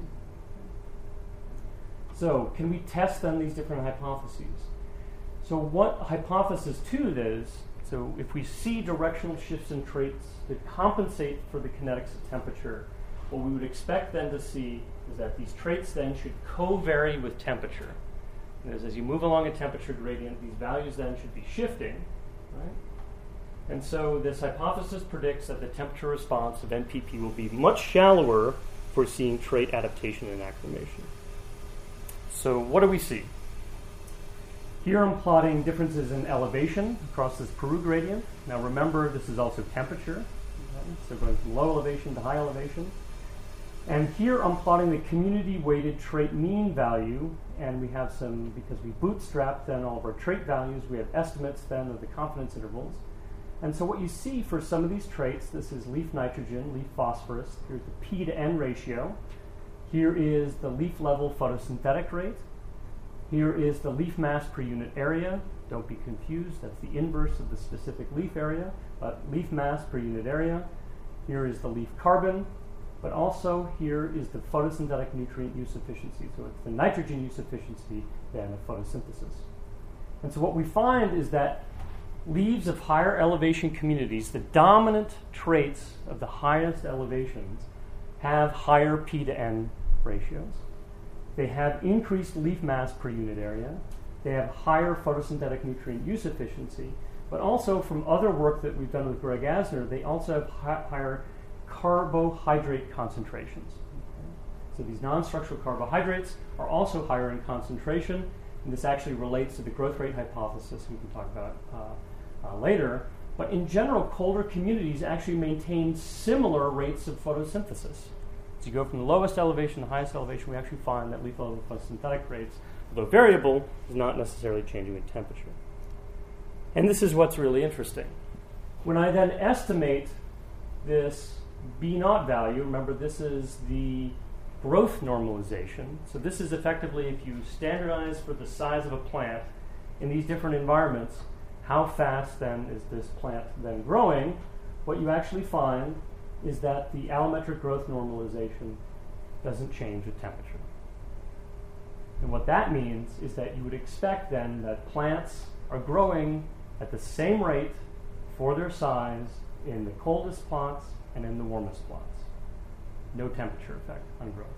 So can we test then these different hypotheses? So what hypothesis 2 is, so if we see directional shifts in traits that compensate for the kinetics of temperature, what we would expect then to see is that these traits then should co-vary with temperature. As you move along a temperature gradient, these values then should be shifting, right? And so this hypothesis predicts that the temperature response of NPP will be much shallower for seeing trait adaptation and acclimation. So what do we see? Here I'm plotting differences in elevation across this Peru gradient. Now remember, this is also temperature, right? So going from low elevation to high elevation. And here I'm plotting the community-weighted trait mean value, and we have some, because we bootstrapped then all of our trait values, we have estimates then of the confidence intervals. And so what you see for some of these traits, this is leaf nitrogen, leaf phosphorus, here's the P to N ratio. Here is the leaf level photosynthetic rate. Here is the leaf mass per unit area. Don't be confused, that's the inverse of the specific leaf area, but leaf mass per unit area. Here is the leaf carbon. But also here is the photosynthetic nutrient use efficiency. So it's the nitrogen use efficiency then of photosynthesis. And so what we find is that leaves of higher elevation communities, the dominant traits of the highest elevations, have higher P to N ratios. They have increased leaf mass per unit area. They have higher photosynthetic nutrient use efficiency. But also from other work that we've done with Greg Asner, they also have higher carbohydrate concentrations. Okay. So these non-structural carbohydrates are also higher in concentration, and this actually relates to the growth rate hypothesis we can talk about later. But in general, colder communities actually maintain similar rates of photosynthesis. As you go from the lowest elevation to the highest elevation, we actually find that leaf level photosynthetic rates, although variable, is not necessarily changing with temperature. And this is what's really interesting. When I then estimate this B naught value, remember this is the growth normalization. So this is effectively, if you standardize for the size of a plant in these different environments, how fast then is this plant then growing? What you actually find is that the allometric growth normalization doesn't change with temperature. And what that means is that you would expect then that plants are growing at the same rate for their size in the coldest plots and in the warmest plots. No temperature effect on growth.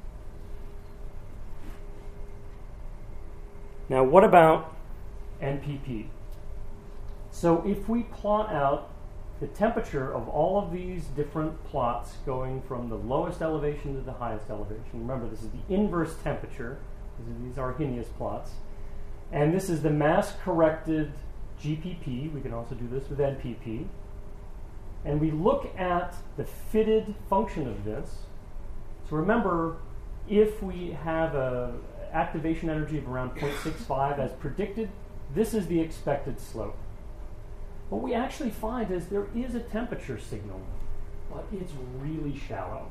Now what about NPP? So if we plot out the temperature of all of these different plots going from the lowest elevation to the highest elevation, remember this is the inverse temperature, these are Arrhenius plots, and this is the mass-corrected GPP. We can also do this with NPP. And we look at the fitted function of this. So remember, if we have an activation energy of around 0.65 as predicted, this is the expected slope. What we actually find is there is a temperature signal, but it's really shallow.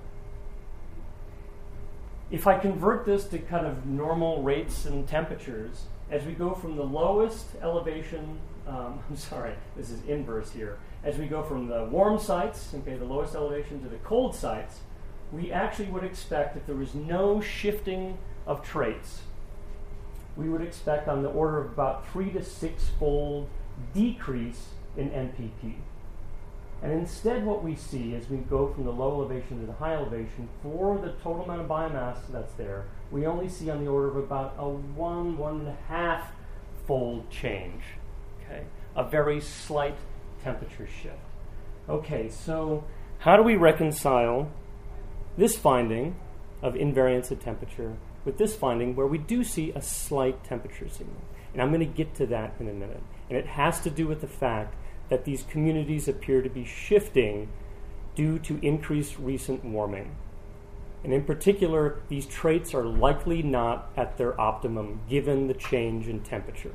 If I convert this to kind of normal rates and temperatures, as we go from the lowest elevation, this is inverse here. As we go from the warm sites, okay, the lowest elevation, to the cold sites, we actually would expect, if there was no shifting of traits, we would expect on the order of about 3 to 6-fold decrease in NPP. And instead what we see as we go from the low elevation to the high elevation, for the total amount of biomass that's there, we only see on the order of about a 1.5-fold change. Okay? A very slight temperature shift. Okay, so how do we reconcile this finding of invariance of temperature with this finding where we do see a slight temperature signal? And I'm going to get to that in a minute. And it has to do with the fact that these communities appear to be shifting due to increased recent warming. And in particular, these traits are likely not at their optimum given the change in temperature.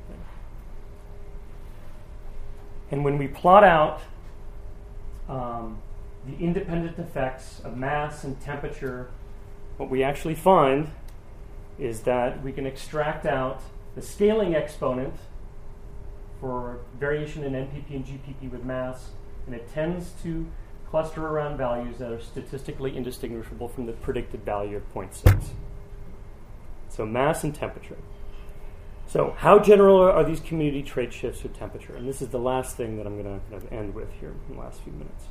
And when we plot out the independent effects of mass and temperature, what we actually find is that we can extract out the scaling exponent for variation in NPP and GPP with mass, and it tends to cluster around values that are statistically indistinguishable from the predicted value of 0.6. So mass and temperature. So how general are these community trait shifts with temperature? And this is the last thing that I'm going to kind of end with here in the last few minutes.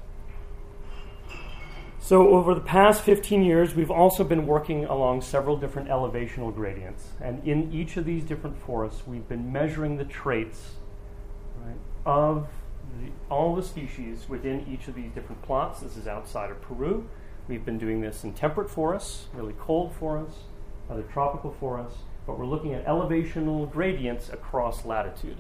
So over the past 15 years, we've also been working along several different elevational gradients. And in each of these different forests, we've been measuring the traits, right, of all the species within each of these different plots. This is outside of Peru. We've been doing this in temperate forests, really cold forests, other tropical forests, but we're looking at elevational gradients across latitude.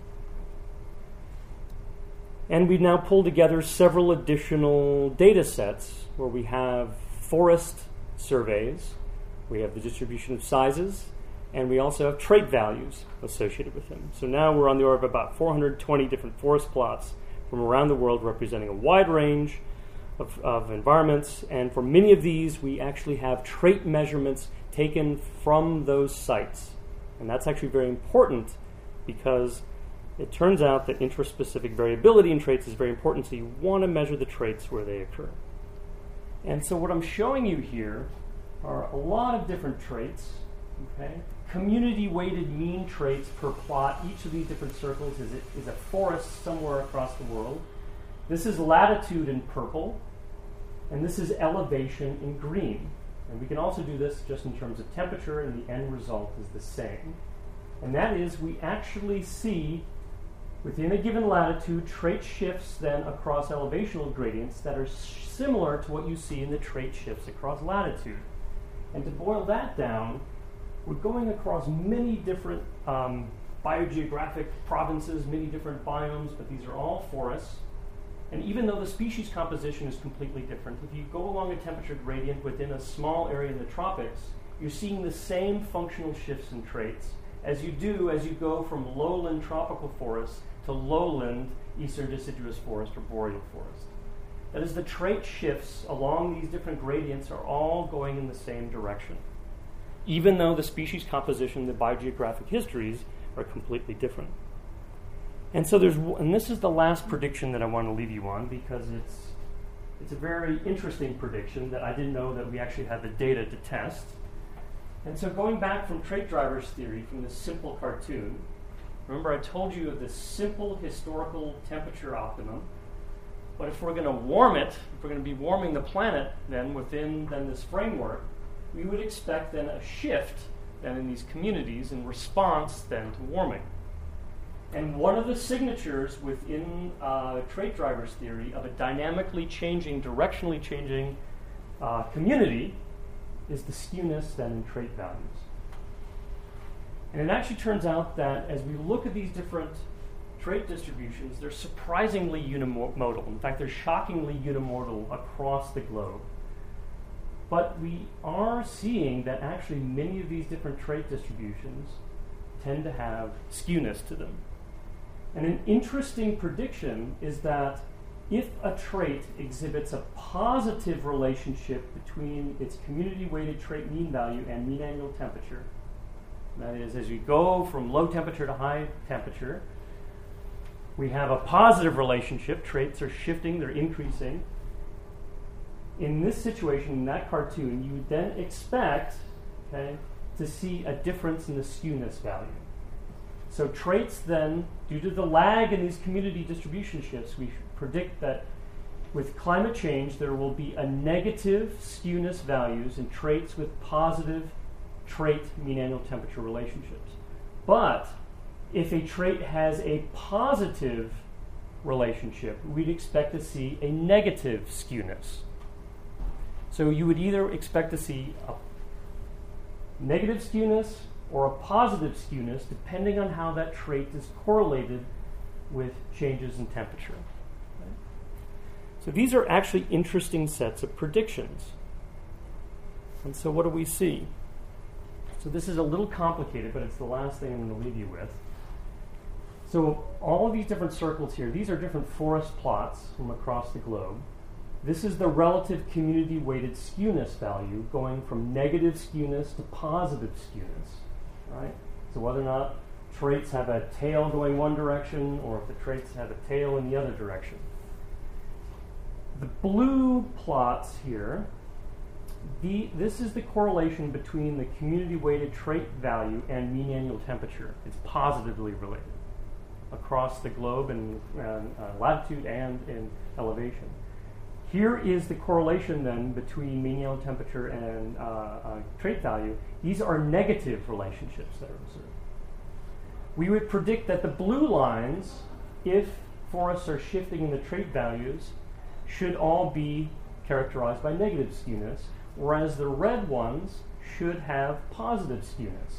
And we've now pulled together several additional data sets where we have forest surveys, we have the distribution of sizes, and we also have trait values associated with them. So now we're on the order of about 420 different forest plots from around the world representing a wide range of environments. And for many of these, we actually have trait measurements taken from those sites. And that's actually very important because it turns out that intraspecific variability in traits is very important, so you want to measure the traits where they occur. And so what I'm showing you here are a lot of different traits, okay? Community-weighted mean traits per plot. Each of these different circles is a forest somewhere across the world. This is latitude in purple, and this is elevation in green. And we can also do this just in terms of temperature, and the end result is the same. And that is, we actually see within a given latitude trait shifts then across elevational gradients that are similar to what you see in the trait shifts across latitude. And to boil that down, we're going across many different biogeographic provinces, many different biomes, but these are all forests. And even though the species composition is completely different, if you go along a temperature gradient within a small area in the tropics, you're seeing the same functional shifts in traits as you do as you go from lowland tropical forests to lowland eastern deciduous forest or boreal forest. That is, the trait shifts along these different gradients are all going in the same direction, even though the species composition, the biogeographic histories are completely different. And so and this is the last prediction that I want to leave you on because it's a very interesting prediction that I didn't know that we actually had the data to test. And so going back from trait drivers theory, from this simple cartoon, remember I told you of this simple historical temperature optimum, but if we're going to warm it, if we're going to be warming the planet then within this framework, we would expect then a shift then in these communities in response then to warming. And one of the signatures within trait drivers theory of a dynamically changing, directionally changing community is the skewness then in trait values. And it actually turns out that as we look at these different trait distributions, they're surprisingly unimodal. In fact, they're shockingly unimodal across the globe. But we are seeing that actually many of these different trait distributions tend to have skewness to them. And an interesting prediction is that if a trait exhibits a positive relationship between its community-weighted trait mean value and mean annual temperature, that is, as you go from low temperature to high temperature, we have a positive relationship. Traits are shifting, they're increasing. In this situation, in that cartoon, you would then expect to see a difference in the skewness value. So traits then, due to the lag in these community distribution shifts, we predict that with climate change, there will be a negative skewness values in traits with positive trait mean annual temperature relationships. But if a trait has a positive relationship, we'd expect to see a negative skewness. So you would either expect to see a negative skewness or a positive skewness, depending on how that trait is correlated with changes in temperature. Right? So these are actually interesting sets of predictions. And so what do we see? So this is a little complicated, but it's the last thing I'm going to leave you with. So all of these different circles here, these are different forest plots from across the globe. This is the relative community-weighted skewness value going from negative skewness to positive skewness, right? So whether or not traits have a tail going one direction or if the traits have a tail in the other direction. The blue plots here, this is the correlation between the community-weighted trait value and mean annual temperature. It's positively related across the globe in latitude and in elevation. Here is the correlation then between mean annual temperature and trait value. These are negative relationships that are observed. We would predict that the blue lines, if forests are shifting in the trait values, should all be characterized by negative skewness, whereas the red ones should have positive skewness.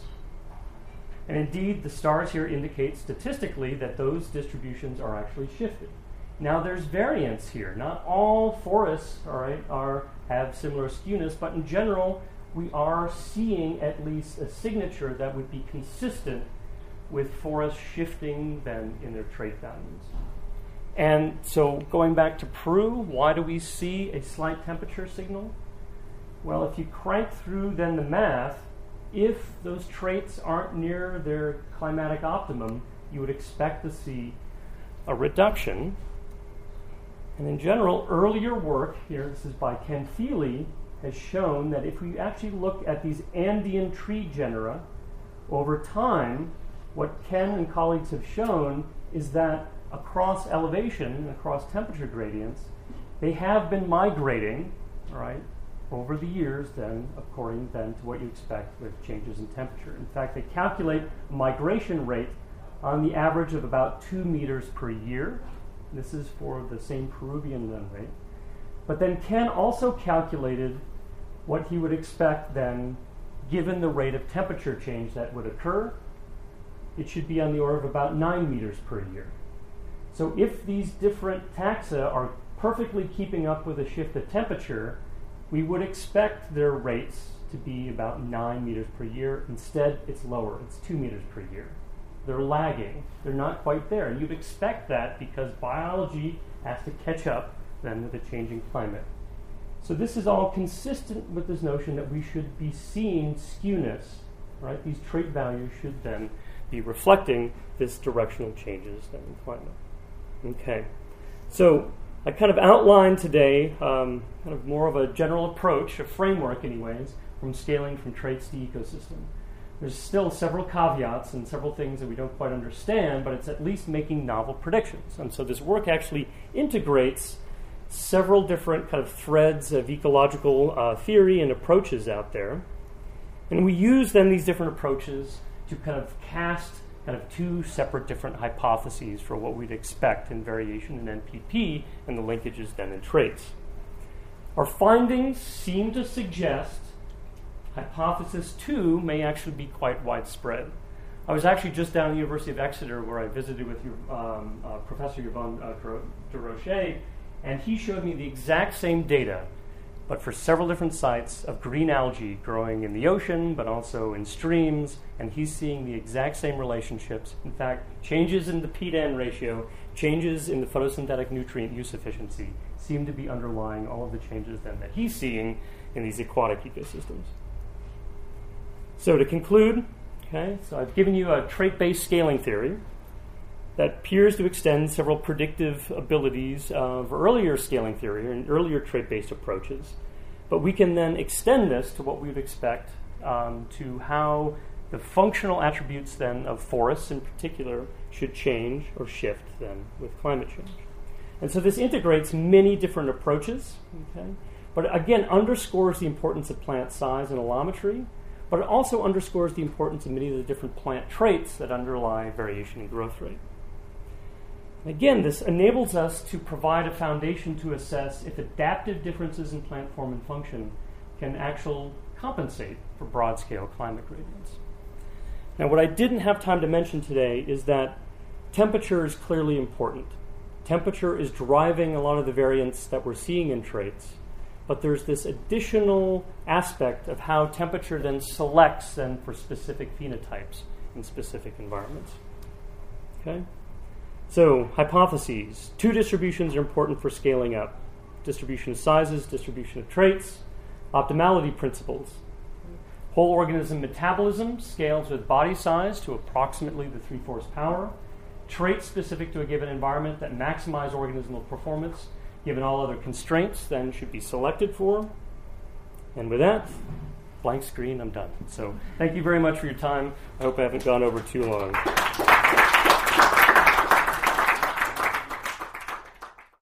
And indeed, the stars here indicate statistically that those distributions are actually shifted. Now, there's variance here. Not all forests, have similar skewness, but in general, we are seeing at least a signature that would be consistent with forests shifting then in their trait values. And so, going back to Peru, why do we see a slight temperature signal? Well, if you crank through then the math, if those traits aren't near their climatic optimum, you would expect to see a reduction. And in general, earlier work here, this is by Ken Feely, has shown that if we actually look at these Andean tree genera over time, what Ken and colleagues have shown is that across elevation and across temperature gradients, they have been migrating, over the years then, according then to what you expect with changes in temperature. In fact, they calculate a migration rate on the average of about 2 meters per year. This is for the same Peruvian then rate. But then Ken also calculated what he would expect then, given the rate of temperature change that would occur. It should be on the order of about 9 meters per year. So if these different taxa are perfectly keeping up with a shift of temperature, we would expect their rates to be about 9 meters per year. Instead, it's lower. It's 2 meters per year. They're lagging. They're not quite there. And you'd expect that because biology has to catch up then with a changing climate. So this is all consistent with this notion that we should be seeing skewness, right? These trait values should then be reflecting this directional changes then in climate. Okay. So I kind of outlined today kind of more of a general approach, a framework anyways, from scaling from traits to ecosystem. There's still several caveats and several things that we don't quite understand, but it's at least making novel predictions. And so this work actually integrates several different kind of threads of ecological theory and approaches out there. And we use then these different approaches to kind of cast kind of two separate different hypotheses for what we'd expect in variation in NPP and the linkages then in traits. Our findings seem to suggest hypothesis 2 may actually be quite widespread. I was actually just down at the University of Exeter where I visited with Professor Yvonne Durocher, and he showed me the exact same data, but for several different sites of green algae growing in the ocean, but also in streams, and he's seeing the exact same relationships. In fact, changes in the P-to-N ratio, changes in the photosynthetic nutrient use efficiency seem to be underlying all of the changes then that he's seeing in these aquatic ecosystems. So to conclude, so I've given you a trait-based scaling theory that appears to extend several predictive abilities of earlier scaling theory and earlier trait-based approaches. But we can then extend this to what we'd expect to how the functional attributes then of forests in particular should change or shift then with climate change. And so this integrates many different approaches, but again underscores the importance of plant size and allometry, but it also underscores the importance of many of the different plant traits that underlie variation in growth rate. Again, this enables us to provide a foundation to assess if adaptive differences in plant form and function can actually compensate for broad-scale climate gradients. Now, what I didn't have time to mention today is that temperature is clearly important. Temperature is driving a lot of the variance that we're seeing in traits, but there's this additional aspect of how temperature then selects then for specific phenotypes in specific environments. Okay? So, hypotheses. 2 distributions are important for scaling up. Distribution of sizes, distribution of traits, optimality principles. Whole organism metabolism scales with body size to approximately the 3/4 power. Traits specific to a given environment that maximize organismal performance, given all other constraints, then should be selected for. And with that, blank screen, I'm done. So thank you very much for your time. I hope I haven't gone over too long.